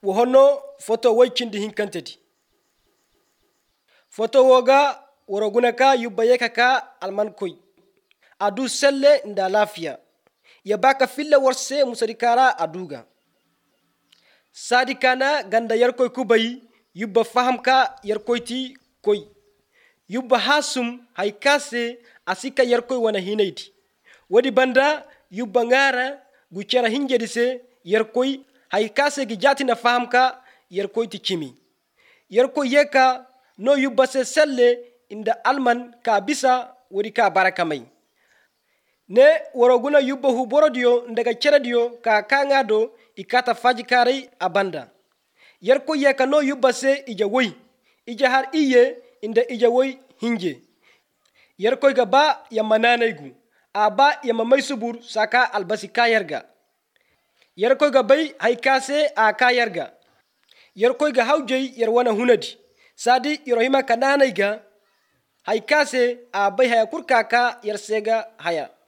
wohono foto waykindi hinkantedi. Foto woga worogunaka yubbayeka ka almankoy adu selle nda lafiya ya baka filla warse musarikara aduga sadikana ganda yarkoy kubayi yubba fahamka yarkoyti koy yubba hasum haykase asika yarkoy wana hinayti wadi banda yubba ngara gucera hinjedise yarkoy haykase gijatina fahamka yarkoyti kimi yarkoy yeka no yubba se selle inda alman ka bisa wadi ka barakamai ne woroguna yubba hu borodiyo ndaga ceradiyo ka kangado ikata fajikari abanda yarko yeka no yubba se ija woy ija har iye inda ija woy hinje yarko ga ba ya mananaigu aba ya mamai subur saka albasi kayarga yarko ga bai haikase a kayarga yarko ga haujai yarwana hunadi sadi irohima kananaiga haikase a bai haya kurkaka yarsega haya